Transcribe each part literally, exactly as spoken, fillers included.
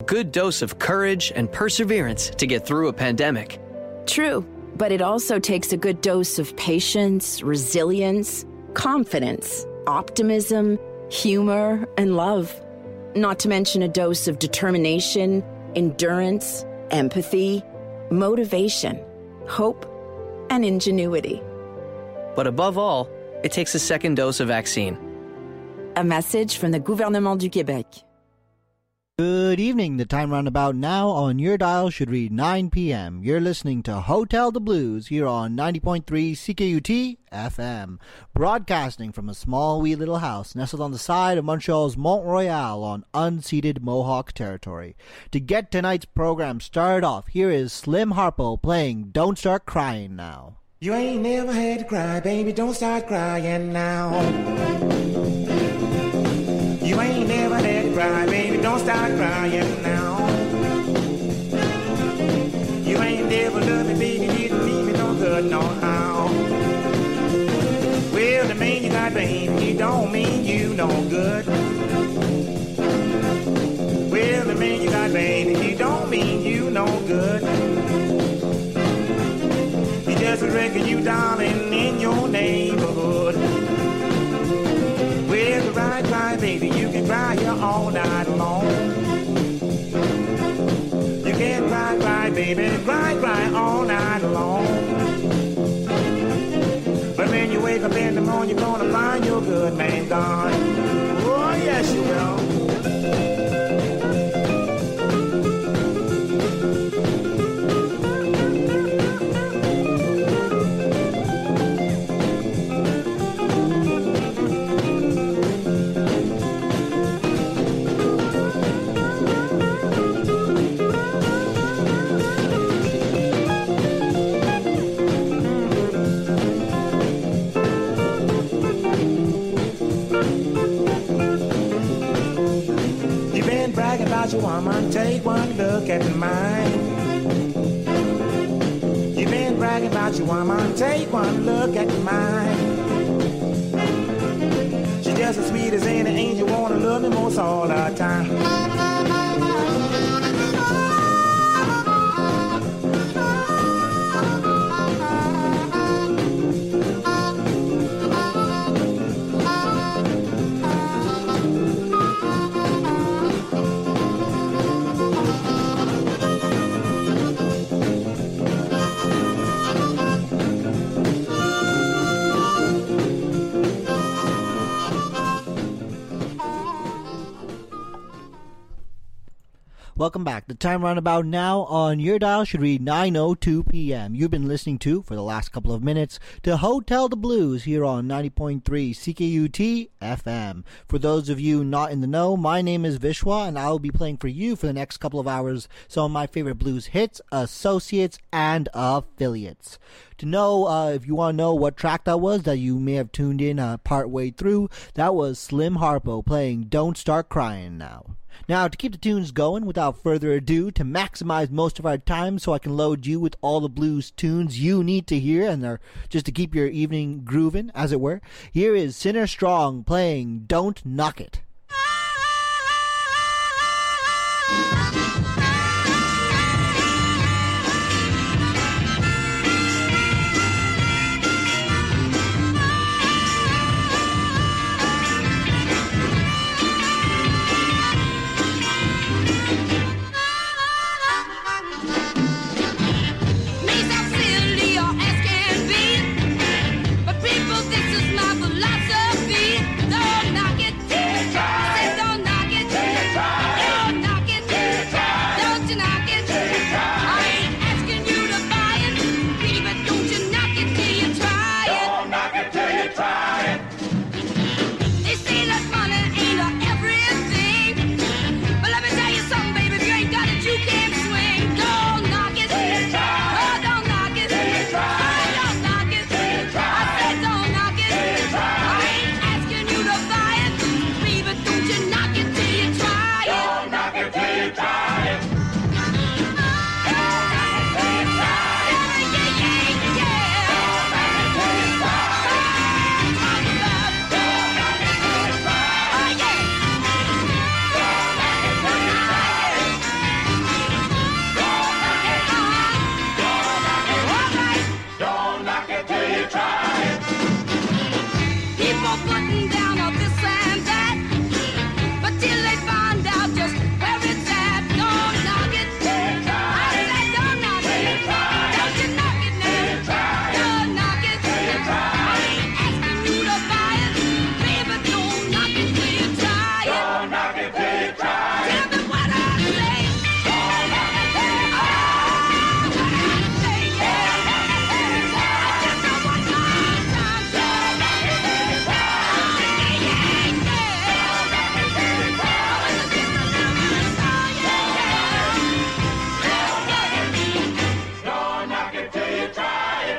good dose of courage and perseverance to get through a pandemic. True, but it also takes a good dose of patience, resilience, confidence, optimism, humor, and love. Not to mention a dose of determination, endurance, empathy, motivation, hope, and ingenuity. But above all, it takes a second dose of vaccine. A message from the Gouvernement du Québec. Good evening. The time roundabout now on your dial should read nine p.m. You're listening to Hotel de Blues here on ninety point three C K U T F M, broadcasting from a small wee little house nestled on the side of Montreal's Mont Royal on unceded Mohawk territory. To get tonight's program started off, here is Slim Harpo playing Don't Start Crying Now. You ain't never had to cry, baby, don't start crying now. You ain't never had to cry, baby, don't start crying now. You ain't never loved me, baby, didn't mean me no good, no how. Well, the man you got, baby, he don't mean you no good. Well, the man you got, baby, he don't mean you no good. He just reckon you, darling, in your neighborhood. Well, cry, cry, baby, you can cry here all night long. You can cry, cry, baby, cry, cry all night long. But when you wake up in the morning, you're gonna find your good man gone. Oh, yes, you will. You woman, take one look at mine. You've been bragging about your woman, take one look at mine. She's just as sweet as any angel, wanna love me most all the time. Welcome back. The time roundabout now on your dial should read nine oh two p.m. You've been listening to, for the last couple of minutes, to Hotel de Blues here on ninety point three C K U T F M. For those of you not in the know, my name is Vishwa, and I will be playing for you for the next couple of hours some of my favorite blues hits, associates, and affiliates. To know, uh, if you want to know what track that was that you may have tuned in uh, part way through, that was Slim Harpo playing Don't Start Crying Now. Now, to keep the tunes going, without further ado, to maximize most of our time so I can load you with all the blues tunes you need to hear, and are just to keep your evening grooving, as it were, here is Sinner Strong playing Don't Knock It. People, this is my philosophy. Don't knock it till putting down of this and that. But till they find out just where it's at, don't knock it. I said don't knock it. Don't you knock it now. Don't knock it. I ain't asking you to buy it. Baby, don't knock it till you try it. Don't knock it till you try it. Tell me what I say. Don't knock it till you try Oh, what I say, yeah. I just don't want my time. Don't knock it till you try it. Yeah, yeah, yeah. Don't knock it till you try it. Oh, it's just another song, yeah, yeah. Don't knock it till you try it.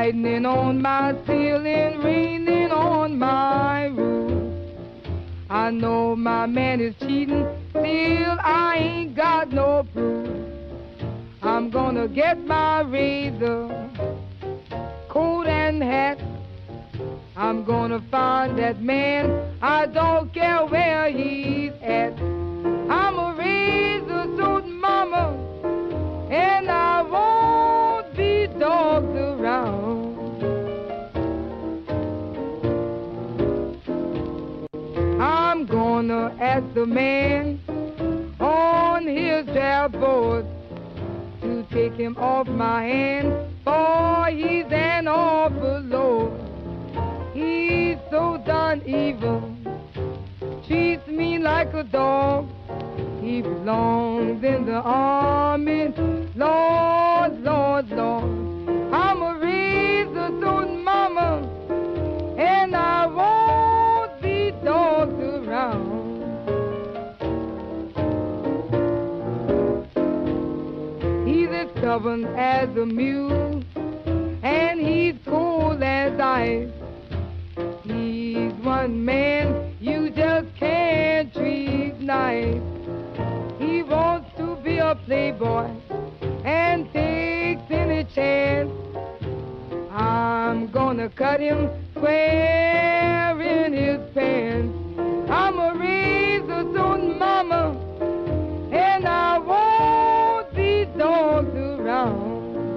lightning on my ceiling, raining on my roof. I know my man is cheating, still I ain't got no proof. I'm gonna get my razor, coat and hat. I'm gonna find that man, I don't care where he's at. I'm a razor-suit mama, and I won't be dogged around. I'm gonna ask the man on his dashboard to take him off my hand, for he's an awful load. He's so done evil, treats me like a dog. He belongs in the army, Lord, Lord, Lord. I'm a razor-suit mama, and I won't be dogged around. He's as stubborn as a mule, and he's cold as ice. He's one man you just can't treat nice. He wants to be a playboy and takes any chance. I'm gonna cut him square in his pants. I'm a razor-suit mama, and I won't be dogged around.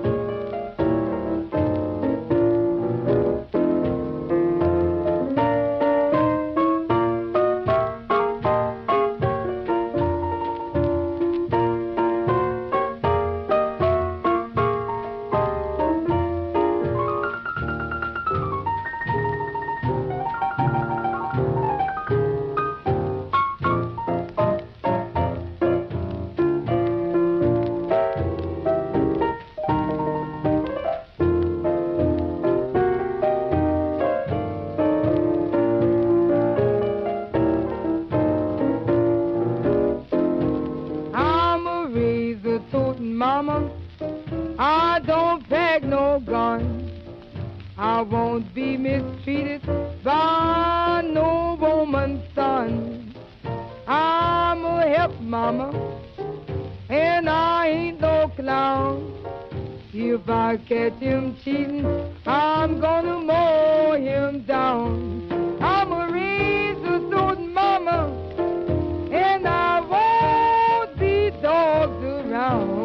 Mama, I don't pack no gun. I won't be mistreated by no woman's son. I'm a help mama, and I ain't no clown. If I catch him cheating, I'm gonna mow him down. I'm a razor-suit mama, and I won't be dogged around.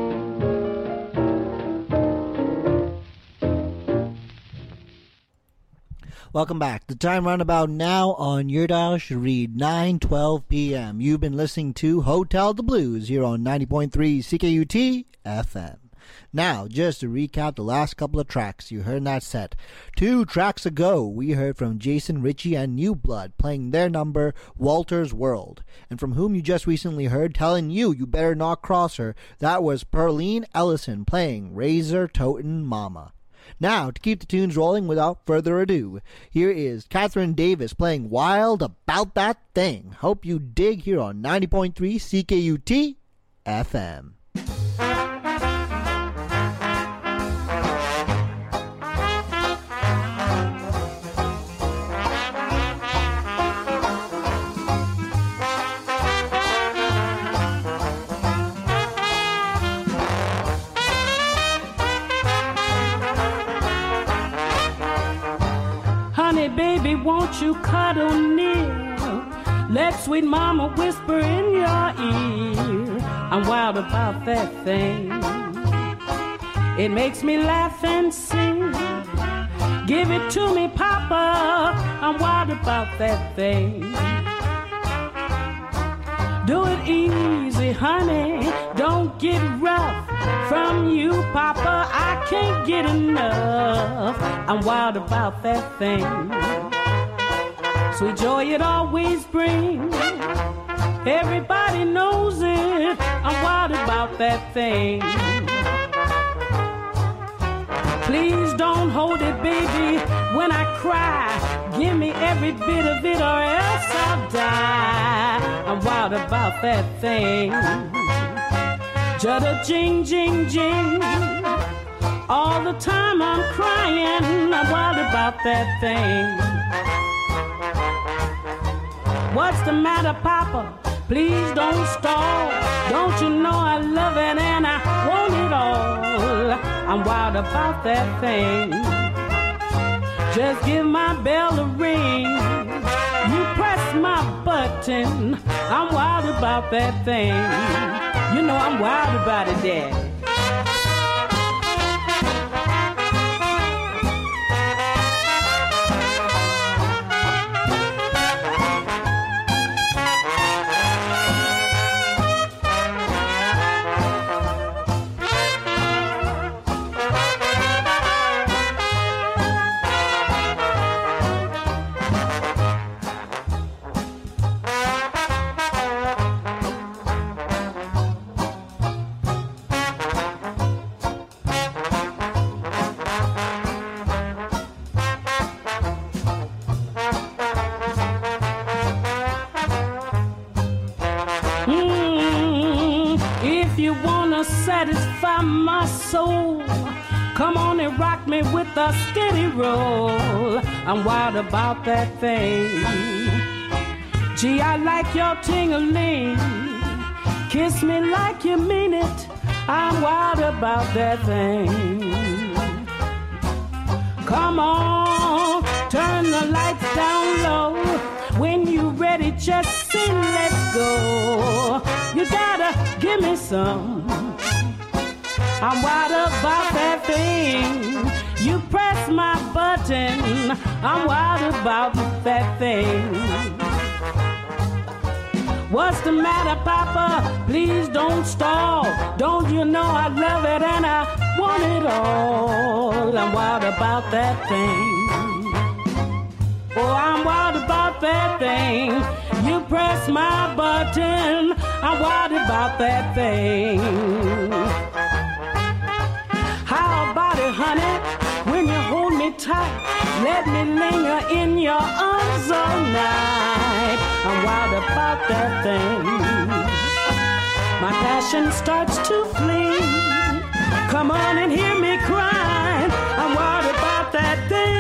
Welcome back. The time roundabout now on your dial should read nine twelve p.m. You've been listening to Hotel the Blues here on ninety point three C K U T F M. Now, just to recap the last couple of tracks you heard in that set. Two tracks ago, we heard from Jason Ritchie and New Blood playing their number, Walter's World. And from whom you just recently heard telling you you better not cross her, that was Pearline Ellison playing Razor Totin' Mama. Now, to keep the tunes rolling without further ado, here is Catherine Davis playing Wild About That Thing. Hope you dig here on ninety point three C K U T F M. Baby, won't you cuddle near? Let sweet mama whisper in your ear. I'm wild about that thing. It makes me laugh and sing. Give it to me, Papa. I'm wild about that thing. Do it easy, honey. Don't get rough. From you, Papa, I can't get enough. I'm wild about that thing. Sweet joy it always brings. Everybody knows it. I'm wild about that thing. Please don't hold it, baby, when I cry. Give me every bit of it or else I'll die. I'm wild about that thing. Judda jing, jing, jing. All the time I'm crying, I'm wild about that thing. What's the matter, Papa? Please don't stall. Don't you know I love it and I want it all? I'm wild about that thing. Just give my bell a ring. You press my button. I'm wild about that thing. You know I'm wild about it, Daddy. Satisfy my soul. Come on and rock me with a steady roll. I'm wild about that thing. Gee, I like your ting-a-ling. Kiss me like you mean it. I'm wild about that thing. Come on, turn the lights down low. When you ready, just sing, let's go. You gotta give me some. I'm wild about that thing. You press my button. I'm wild about that thing. What's the matter, Papa? Please don't stall. Don't you know I love it and I want it all? I'm wild about that thing. Oh, I'm wild about that thing. You press my button. I'm wild about that thing. How about it, honey, when you hold me tight? Let me linger in your arms all night. I'm wild about that thing. My passion starts to flee. Come on and hear me cry. I'm wild about that thing.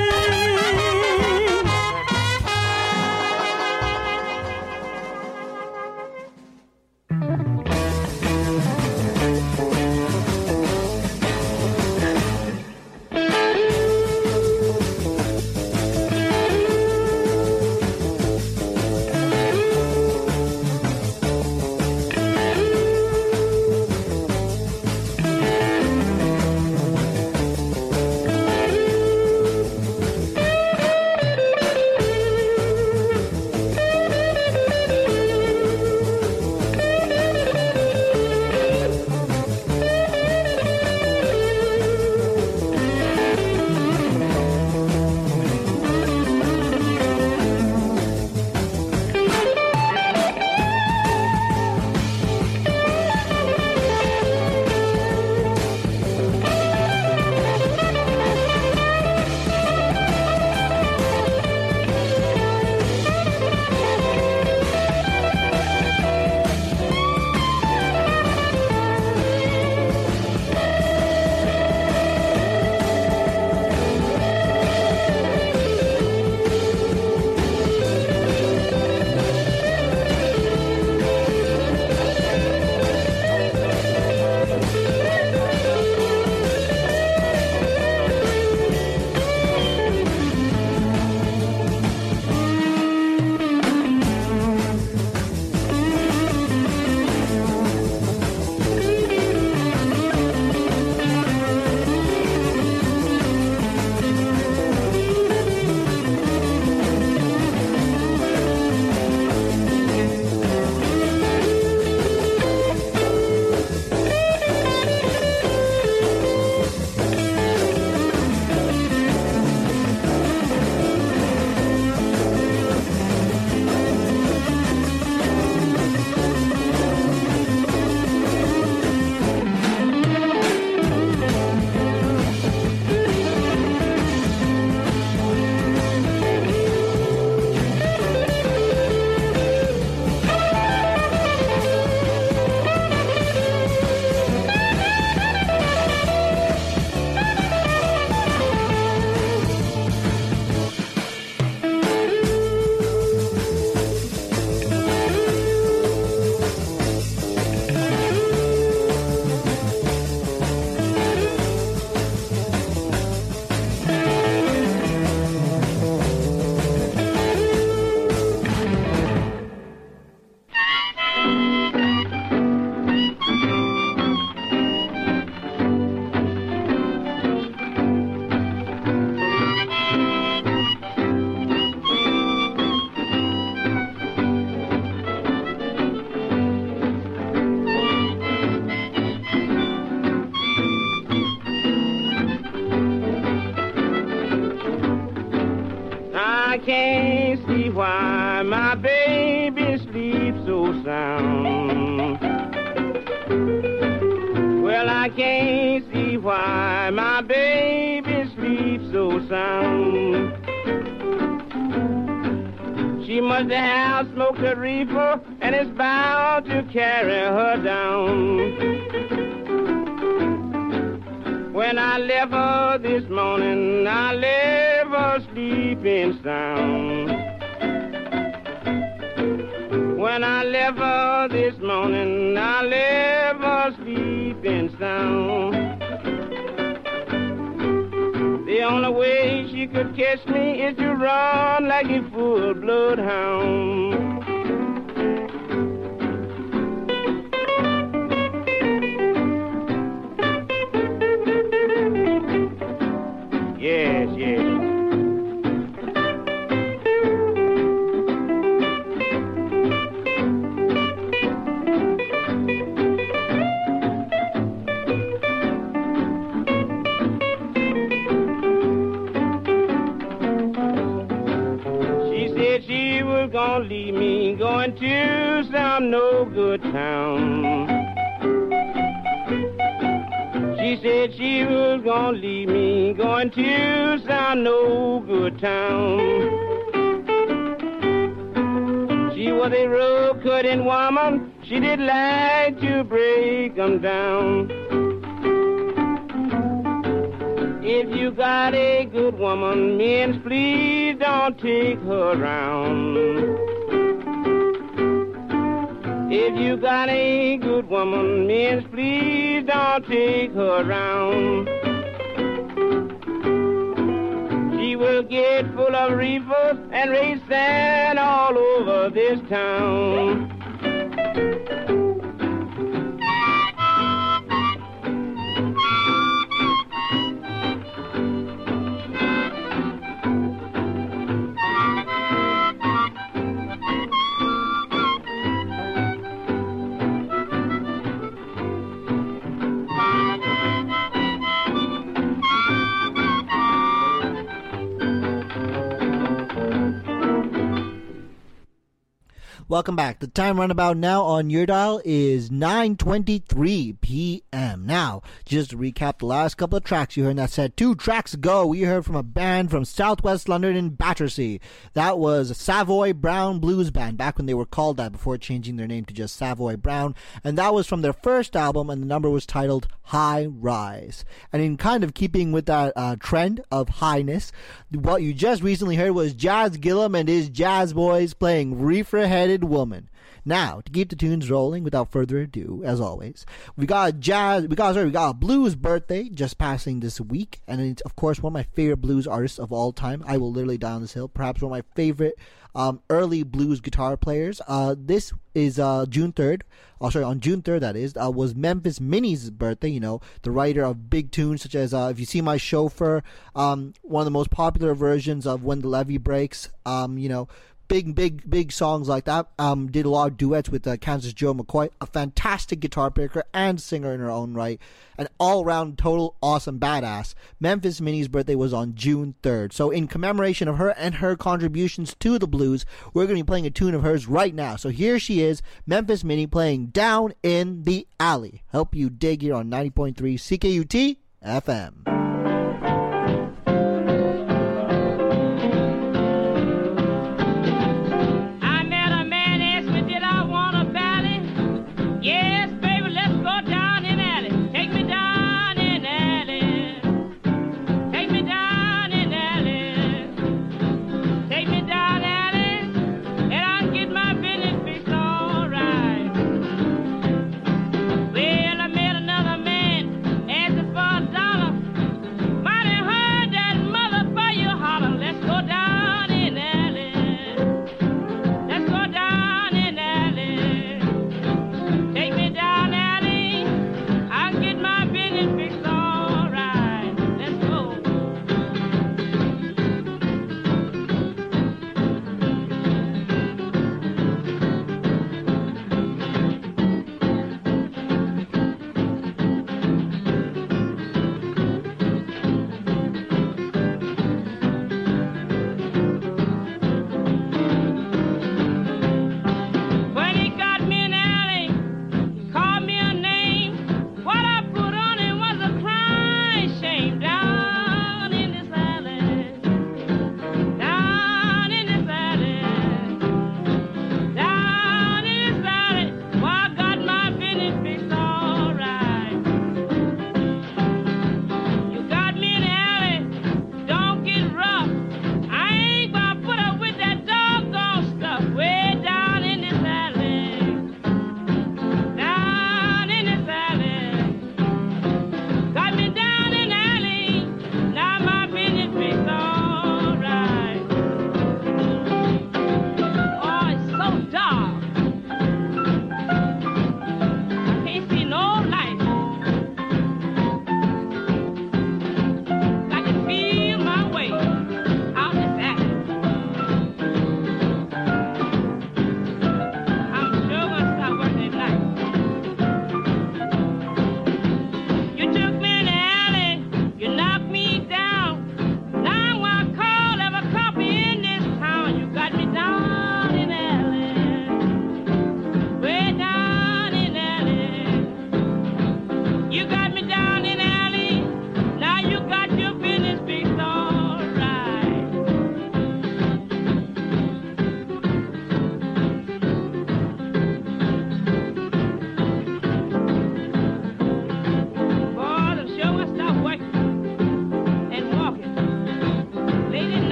my baby sleeps so sound. Well, I can't see why my baby sleeps so sound. She must have smoked a reefer and is bound to carry her down. When I left her this morning, I left her sleeping sound. When I left her this morning, I left her sleeping sound. The only way she could catch me is to run like a full bloodhound. Yes, yes. Gonna leave me going to some no good town. She said she was gonna leave me going to some no good town. She was a road-cutting woman, she did like to break 'em down. If you got a good woman, men, please don't take her around. If you got a good woman, men, please don't take her around. She will get full of reefers and raise sand all over this town. Welcome back. The time runabout now on your dial is nine twenty-three p.m. Now, just to recap the last couple of tracks you heard in that set. Two tracks ago, we heard from a band from Southwest London in Battersea. That was Savoy Brown Blues Band, back when they were called that before changing their name to just Savoy Brown. And that was from their first album, and the number was titled High Rise. And in kind of keeping with that uh, trend of highness, what you just recently heard was Jazz Gillum and his Jazz Boys playing Reefer-Headed Woman. Now, to keep the tunes rolling, without further ado, as always, we got a jazz, we got sorry, we got a blues birthday just passing this week, and it's of course one of my favorite blues artists of all time. I will literally die on this hill. Perhaps one of my favorite um, early blues guitar players. Uh, this is uh, June third. Oh, sorry, on June third, that is, uh, was Memphis Minnie's birthday. You know, the writer of big tunes such as uh, "If You See My Chauffeur," um, one of the most popular versions of "When the Levee Breaks." Um, you know. Big, big, big songs like that. Um, did a lot of duets with uh, Kansas Joe McCoy, a fantastic guitar picker and singer in her own right, an all-around total awesome badass. Memphis Minnie's birthday was on June third. So in commemoration of her and her contributions to the blues, we're going to be playing a tune of hers right now. So here she is, Memphis Minnie, playing Down in the Alley. Help you dig here on ninety point three C K U T F M. Well, I met another man asking for a dollar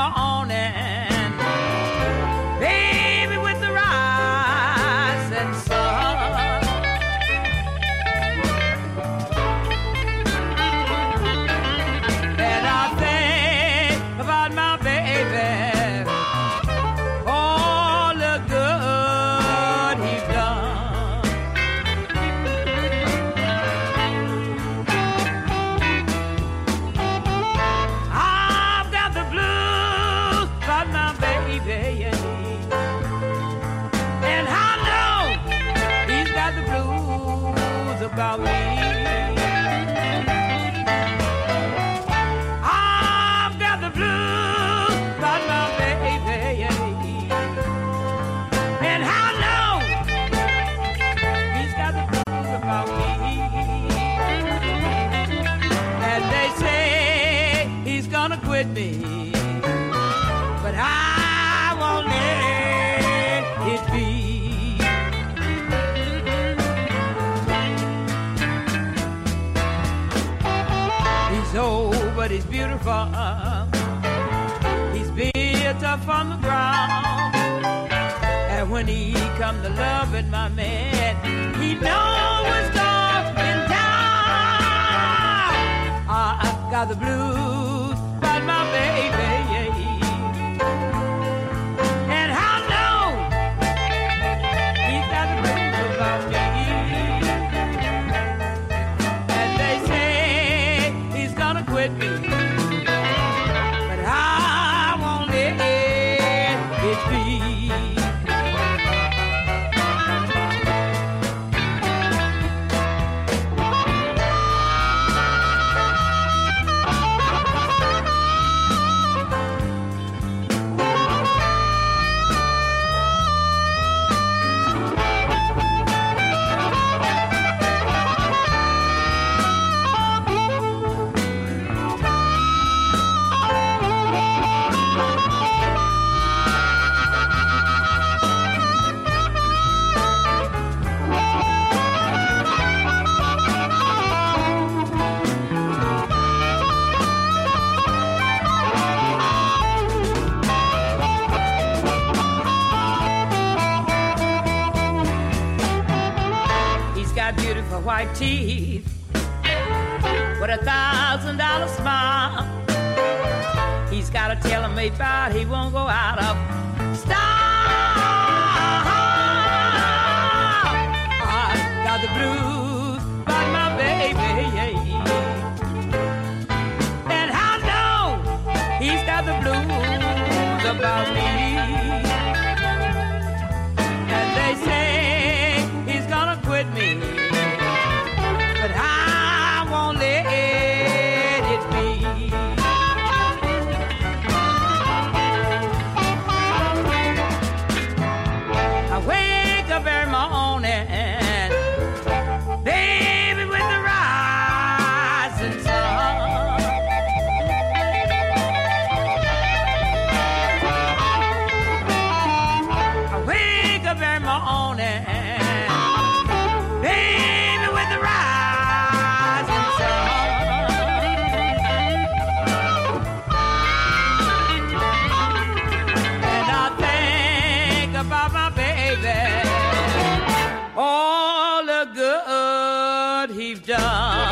morning, baby, with the rising sun. And I think about my baby, all the good he's done. I've got the blues about my baby, and I know he's got the blues about me. I've got the blues about my baby, and I know he's got the blues about me. And they say he's gonna quit me, but I won't let it be. He's old, but he's beautiful. He's built up from the ground. And when he come to loving my man, he knows what's going down. I've got the blues about my baby, and I know he's got the blues about me. And they say he's gonna quit me, but I won't let it be. He's got beautiful white teeth with a thousand dollar smile. He's got a tailor-made body, he won't go out of style. I got the blues about my baby, and I know he's got the blues about me. And they say he's gonna quit me, but I won't let it be. I wake up every morning, baby, with the rising sun. I wake up every morning, baby, with the rising sun. And I think about my baby, all the good he's done.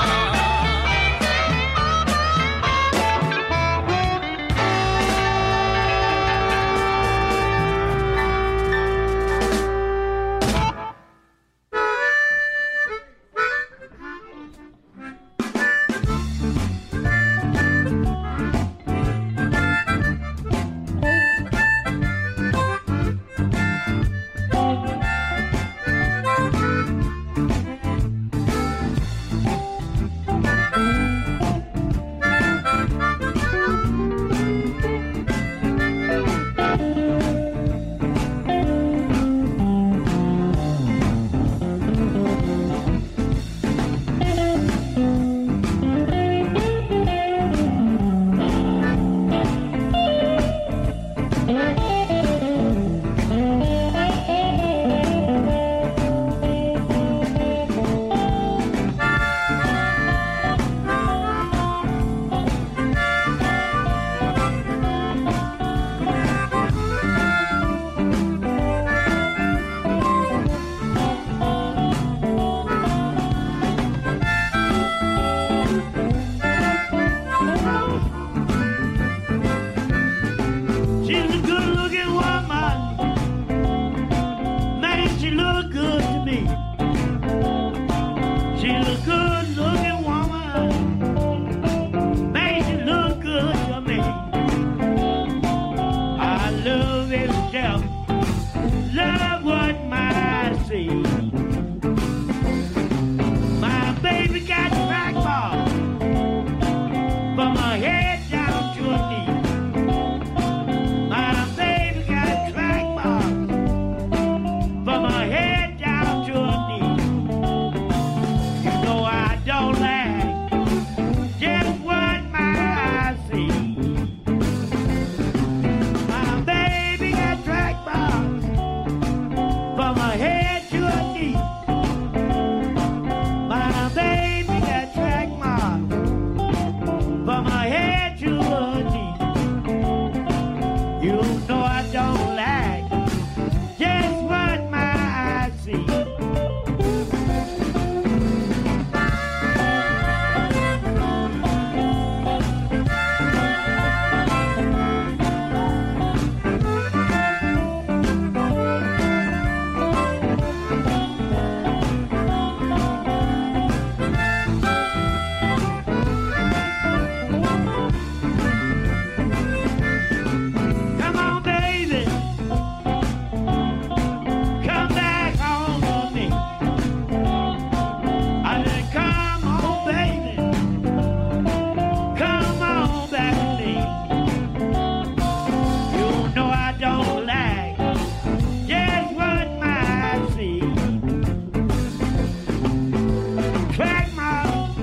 track marks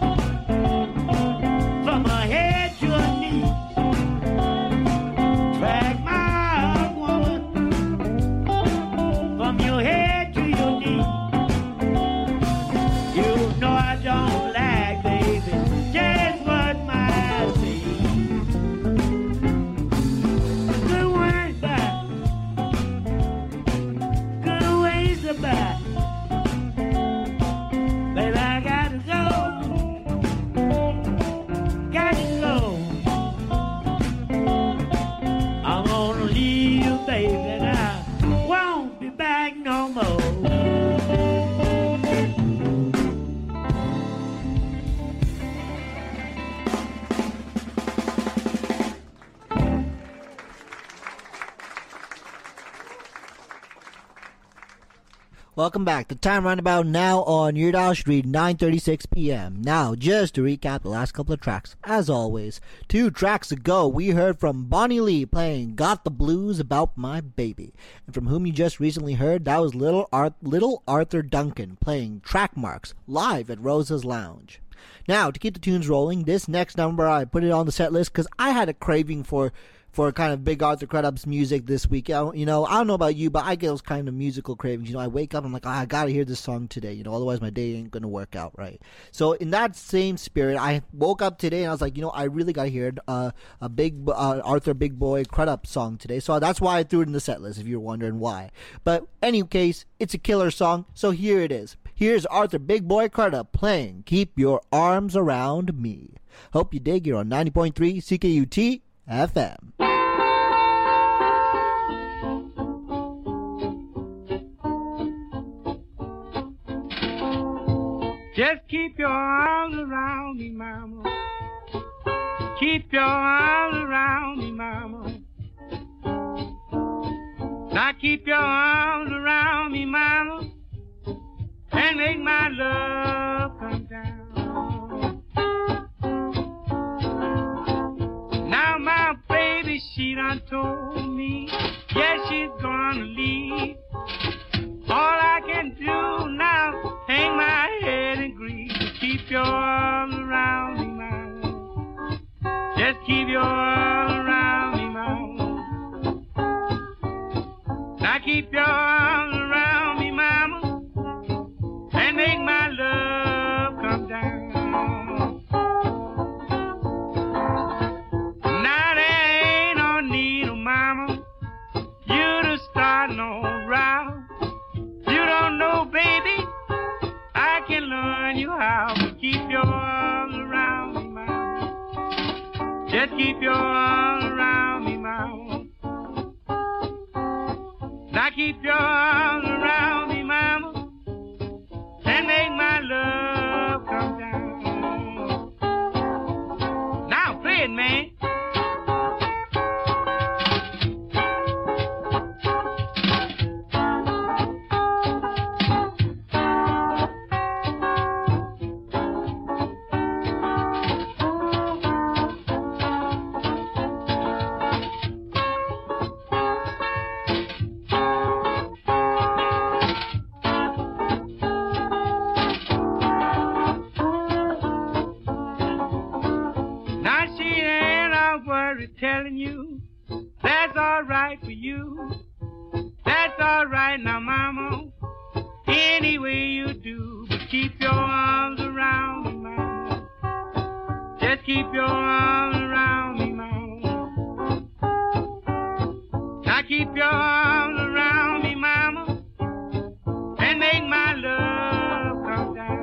from her head to her knees. Track marks, woman, from your head to your knees. You know I don't like, baby, just what my say. Good words back, good ways about. Baby, I gotta go, gotta go. I'm gonna leave you, baby, and I won't be back no more. Welcome back. The time roundabout now on your dial should read nine thirty-six p.m. Now, just to recap the last couple of tracks, as always, two tracks ago, we heard from Bonnie Lee playing Got the Blues About My Baby. And from whom you just recently heard, that was Little, Ar- Little Arthur Duncan playing Track Marks live at Rosa's Lounge. Now, to keep the tunes rolling, this next number, I put it on the set list because I had a craving for for kind of Big Arthur Credup's music this week. I, you know, I don't know about you, but I get those kind of musical cravings. You know, I wake up, I'm like, oh, I gotta hear this song today, you know, otherwise my day ain't gonna work out right. So in that same spirit, I woke up today and I was like, you know, I really gotta hear uh, a big uh, Arthur Big Boy Crudup song today. So that's why I threw it in the set list, if you're wondering why. But any case, it's a killer song, so here it is. Here's Arthur Big Boy Crudup playing Keep Your Arms Around Me. Hope you dig. You're on ninety point three C K U T F M. Just keep your arms around me, mama. Keep your arms around me, mama. Now keep your arms around me, mama, and make my love come down. Now my baby, she done told me, yes, she's gonna leave. All I can do now, hang my head and grieve. Keep your arms around me, mama. Just keep your arms around me, mama. Now keep your arms around me, mama, and make my love come down. Now there ain't no need, oh mama, you to start no row. You don't know, baby, I can learn you how. But keep your arms around me, mama. Just keep your arms around me, mama. Now keep your arms around me, mama, and make my love come down. Now play it, man. Telling you that's all right for you. That's all right now, mama, any way you do. But keep your arms around me, mama. Just keep your arms around me, mama. Now keep your arms around me, mama, and make my love come down.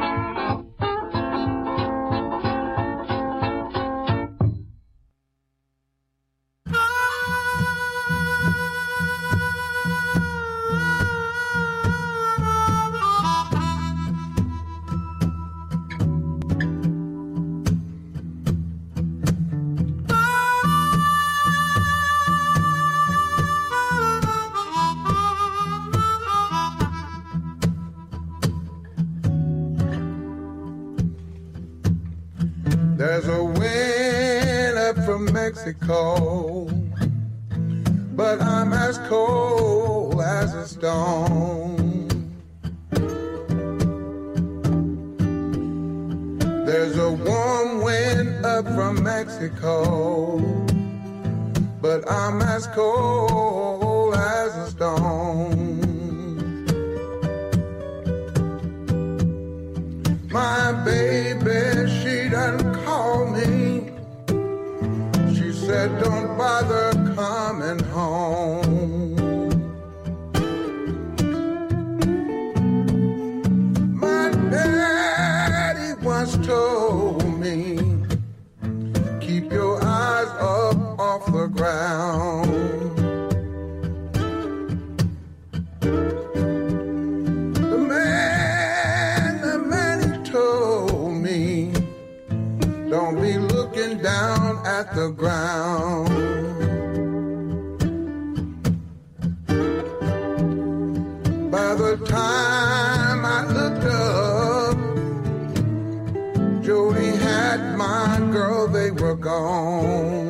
There's a wind up from Mexico, but I'm as cold as a stone. There's a warm wind up from Mexico, but I'm as cold as a stone. My baby, she done called me. She said, don't bother coming home. My daddy once told me, keep your eyes up off the ground. The man, the man he told me, don't be looking down at the ground. By the time I looked up, Jody had my girl, they were gone.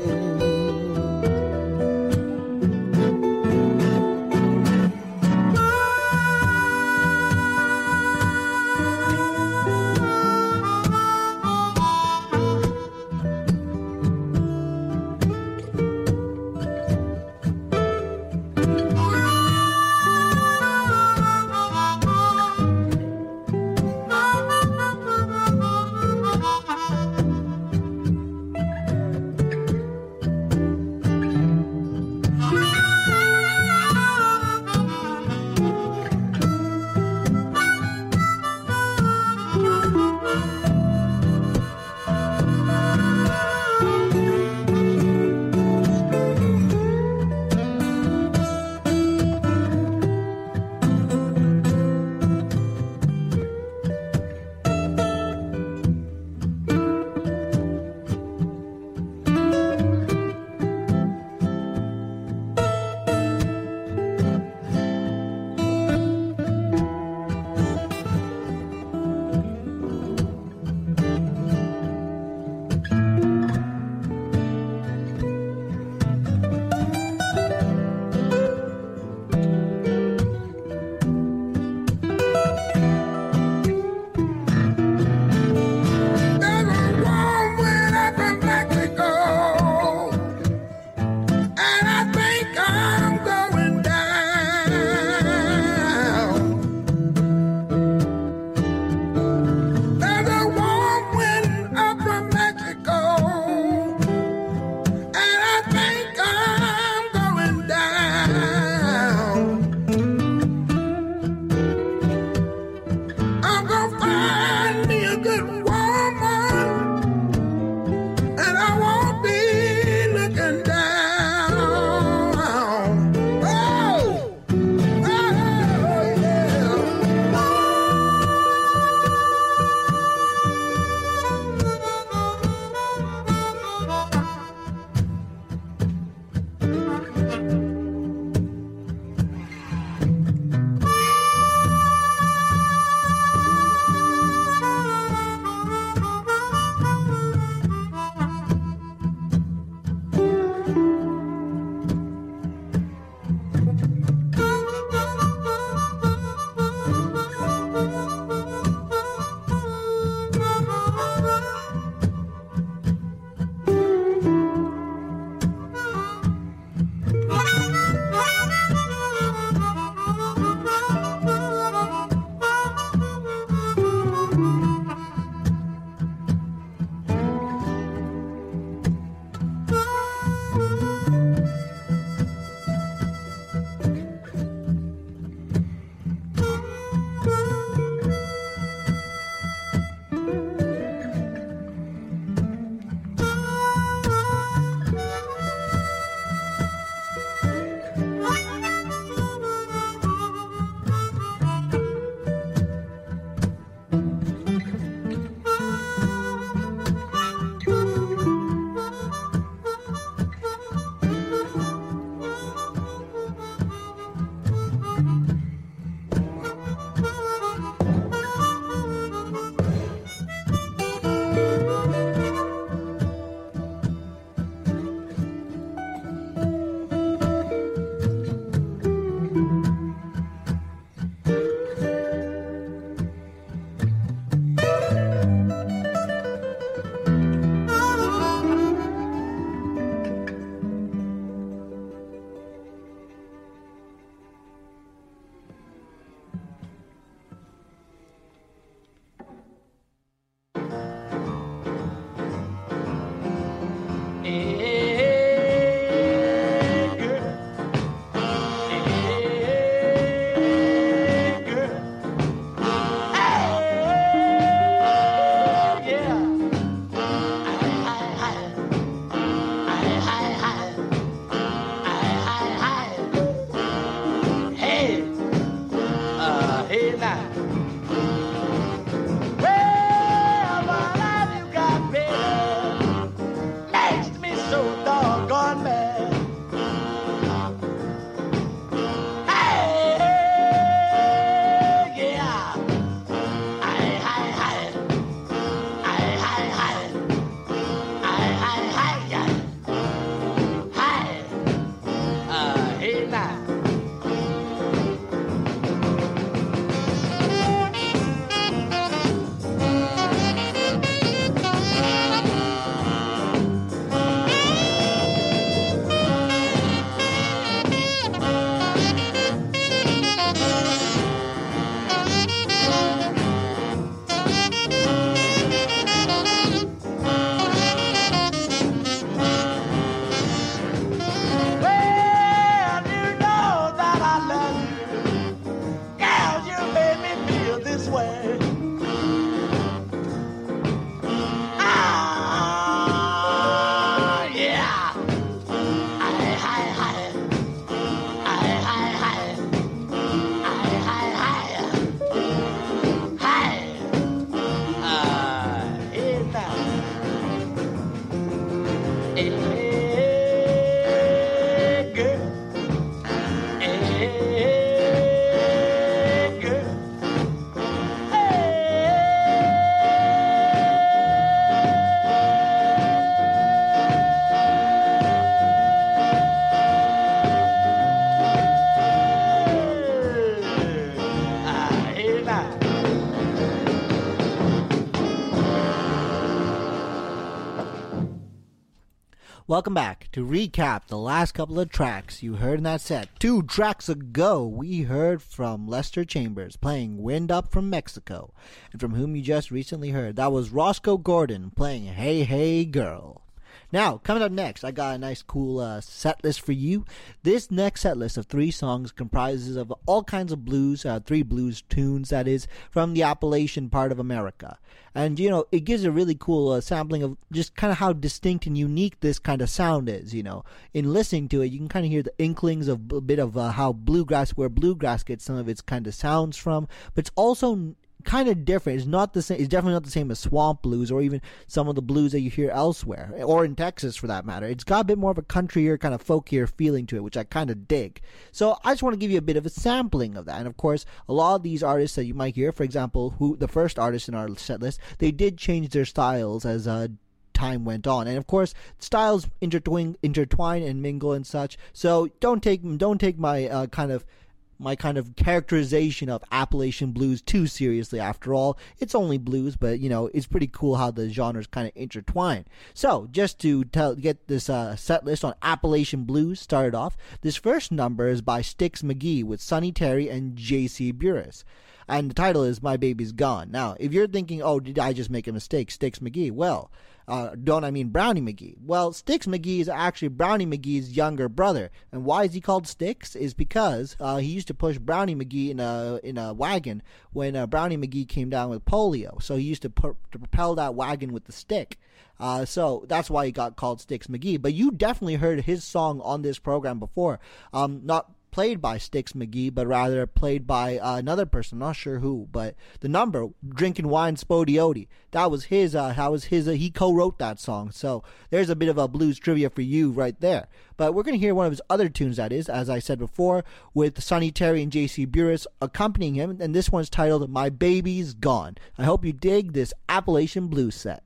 Welcome back. To recap the last couple of tracks you heard in that set. Two tracks ago, we heard from Lester Chambers playing Wind Up from Mexico. And from whom you just recently heard, that was Roscoe Gordon playing Hey Hey Girl. Now, coming up next, I got a nice cool uh, set list for you. This next set list of three songs comprises of all kinds of blues, uh, three blues tunes, that is, from the Appalachian part of America. And, you know, it gives a really cool uh, sampling of just kind of how distinct and unique this kind of sound is, you know. In listening to it, you can kind of hear the inklings of a bit of uh, how bluegrass, where bluegrass gets some of its kind of sounds from, but it's also kind of different. It's not the same. It's definitely not the same as swamp blues or even some of the blues that you hear elsewhere, or in Texas for that matter. It's got a bit more of a countryer, kind of folkier feeling to it, which I kind of dig. So I just want to give you a bit of a sampling of that. And of course, a lot of these artists that you might hear, for example, who the first artist in our set list, they did change their styles as uh, time went on, and of course styles intertwine, intertwine and mingle and such. So don't take don't take my uh, kind of my kind of characterization of Appalachian blues too seriously. After all, it's only blues, but you know, it's pretty cool how the genres kind of intertwine. So just to tell, get this uh, set list on Appalachian blues started off, this first number is by Sticks McGee with Sonny Terry and J C Burris. And the title is My Baby's Gone. Now, if you're thinking, oh, did I just make a mistake, Sticks McGee? Well, uh, don't I mean Brownie McGee? Well, Sticks McGee is actually Brownie McGee's younger brother. And why is he called Sticks? Is because uh, he used to push Brownie McGee in a in a wagon when uh, Brownie McGee came down with polio. So he used to, pu- to propel that wagon with the stick. Uh, so that's why he got called Sticks McGee. But you definitely heard his song on this program before. Um, not played by Sticks McGee, but rather played by uh, another person, not sure who, but the number, Drinking Wine Spodioti, that was his, uh, that was his, uh, he co-wrote that song, so there's a bit of a blues trivia for you right there. But we're going to hear one of his other tunes, that is, as I said before, with Sonny Terry and J C Burris accompanying him, and this one's titled My Baby's Gone. I hope you dig this Appalachian blues set.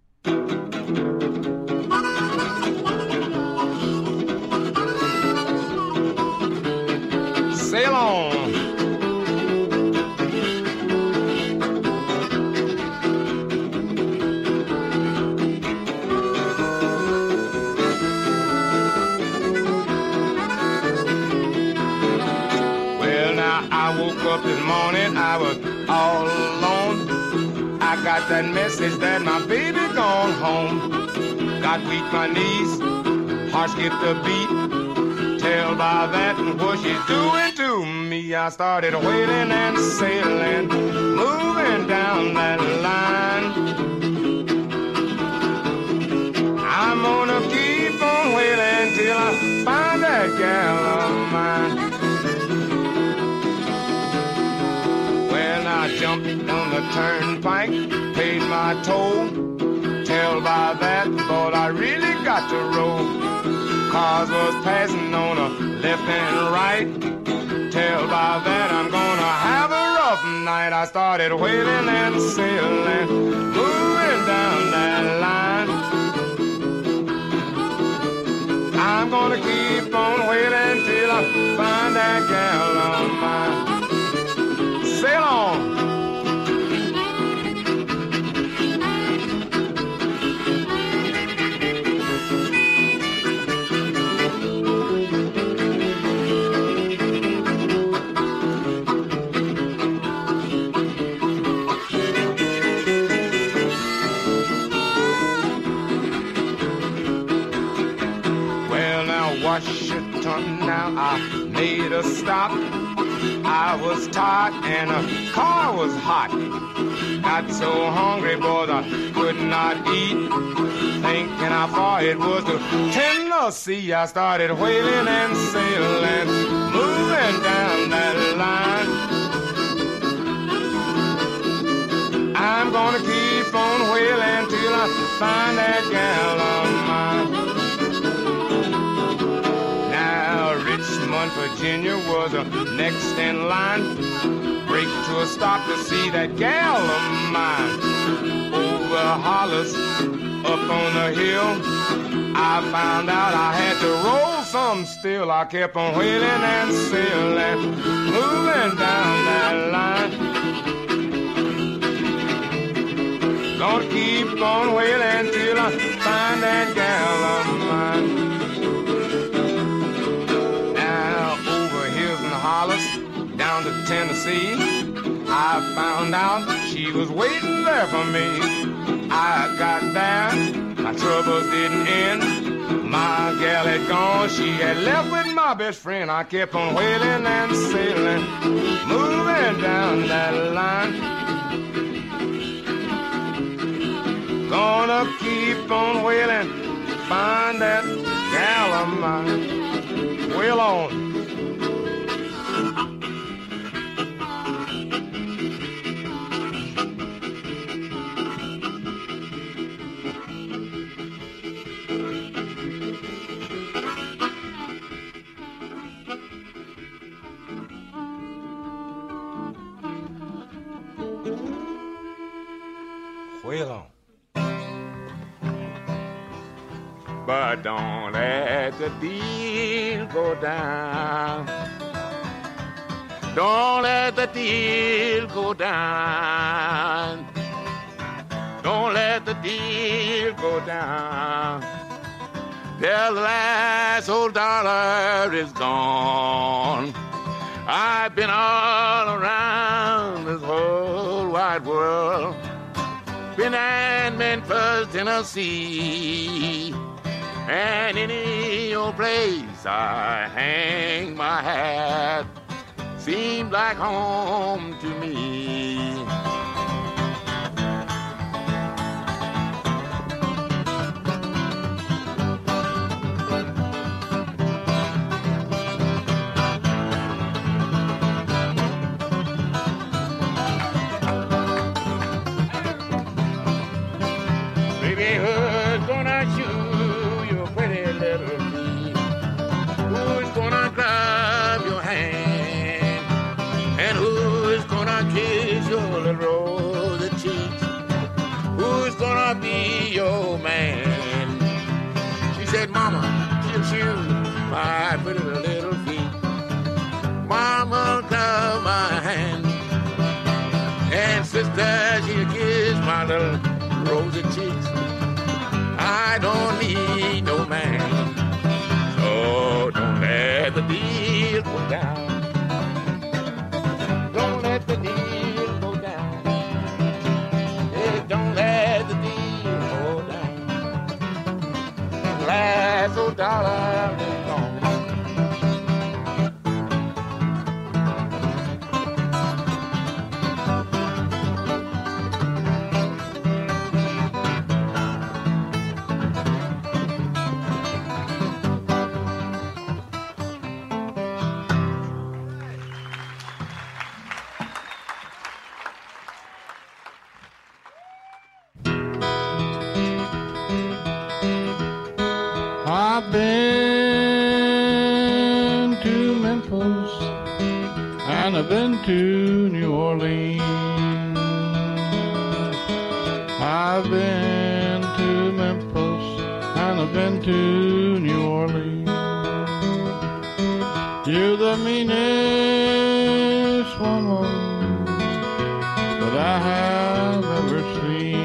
Sail on. Well, now I woke up this morning, I was all alone. I got that message that my baby gone home. Got weak my knees, heart skipped a beat. Tell by that what she's doing to me. I started wailing and sailing, moving down that line. I'm gonna keep on wailing till I find that gal of mine. When I jumped on the turnpike, paid my toll. Tell by that, thought I really got to roll. Cars was passing on a left and right. Tell by that I'm gonna have a rough night. I started wailing and sailing, moving down that line. I'm gonna keep on wailing till I find that gal of mine. Sail on. Washington, now I made a stop. I was tired and the car was hot. Got so hungry, boys, I could not eat. Thinking how far it was to Tennessee, I started wailing and sailing, moving down that line. I'm gonna keep on wailing till I find that gal of mine. Richmond, Virginia was uh, next in line. Break to a stop to see that gal of mine. Over hollers, up on the hill, I found out I had to roll some still. I kept on wailing and sailing, moving down that line. Gonna keep on wailing till I find that gal of mine. Tennessee. I found out she was waiting there for me. I got there, my troubles didn't end. My gal had gone, she had left with my best friend. I kept on wailing and sailing, moving down that line. Gonna keep on wailing, find that gal of mine. Wail on. Wail on. But don't let the deal go down. Don't let the deal go down. Don't let the deal go down. Till the last old dollar is gone. I've been all around this whole wide world. Been in Memphis, Tennessee, and any old place I hang my hat seems like home to me. Be your man. She said, Mama, she'll shoe my pretty little feet. Mama, come my hand. And sister, she'll kiss my little rosy cheeks. I don't need no man. So don't let the deal go down. Don't let the deal go down. Hey, don't let the deal last old dollar is gone. I've been to Memphis and I've been to New Orleans. I've been to Memphis and I've been to New Orleans. You're the meanest woman that I have ever seen.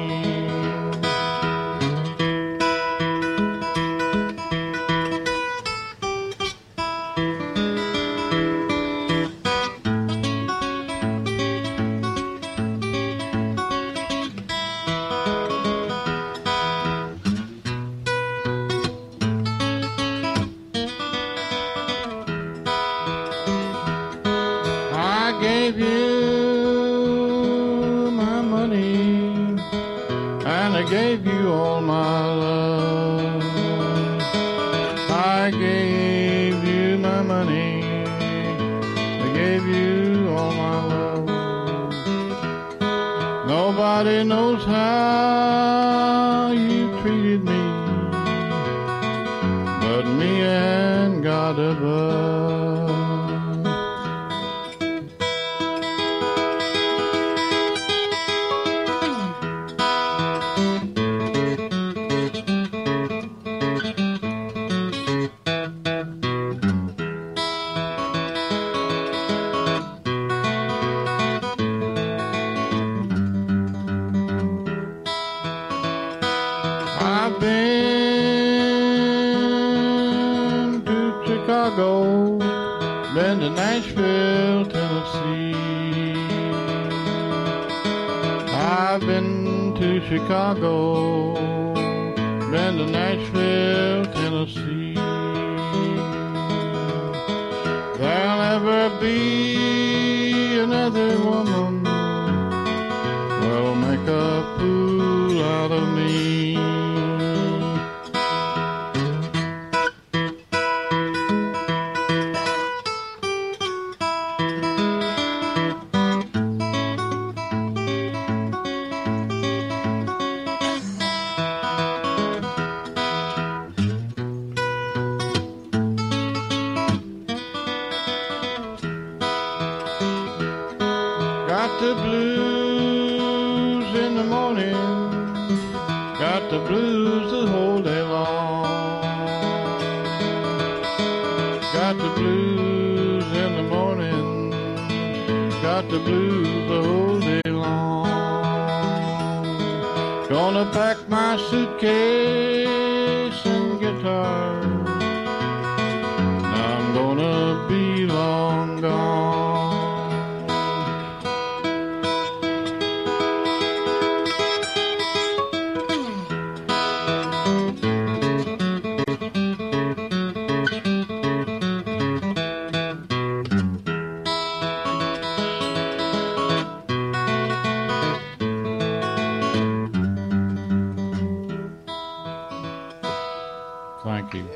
Gave you all my love. I gave you my money. I gave you all my love. Nobody knows how you treated me but me and God above. I've been to Chicago, been to to Nashville, Tennessee. I've been to Chicago, been to Nashville, Tennessee. There'll never be another woman will make a fool out of me. Got the blues in the morning, got the blues the whole day long. Got the blues in the morning, got the blues the whole day long. Gonna pack my suitcase and guitar, now I'm gonna be long gone. Thank you.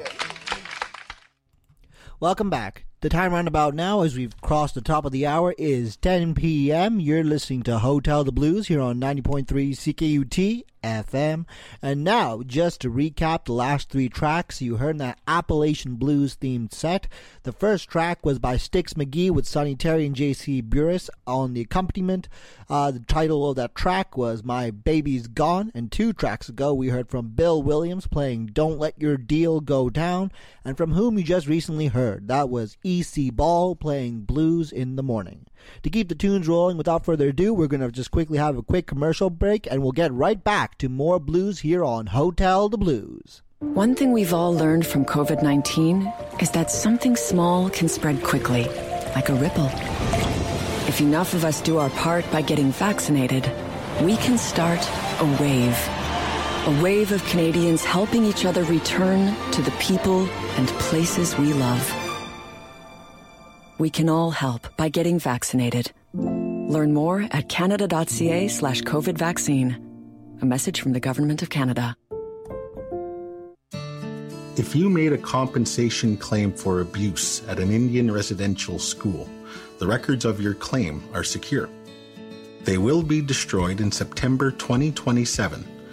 Welcome back. The time roundabout now, as we've crossed the top of the hour, is ten p.m. You're listening to Hotel the Blues here on ninety point three C K U T F M. And now, just to recap the last three tracks you heard in that Appalachian Blues themed set. The first track was by Styx McGee with Sonny Terry and J C Burris on the accompaniment. Uh, the title of that track was My Baby's Gone. And two tracks ago, we heard from Bill Williams playing Don't Let Your Deal Go Down. And from whom you just recently heard, that was E C Ball playing Blues in the Morning. To keep the tunes rolling, without further ado, we're going to just quickly have a quick commercial break, and we'll get right back to more blues here on Hotel the Blues. One thing we've all learned from covid nineteen is that something small can spread quickly, like a ripple. If enough of us do our part by getting vaccinated, we can start a wave. A wave of Canadians helping each other return to the people and places we love. We can all help by getting vaccinated. Learn more at canada.ca slash COVID vaccine. A message from the Government of Canada. If you made a compensation claim for abuse at an Indian residential school, the records of your claim are secure. They will be destroyed in September twenty twenty-seven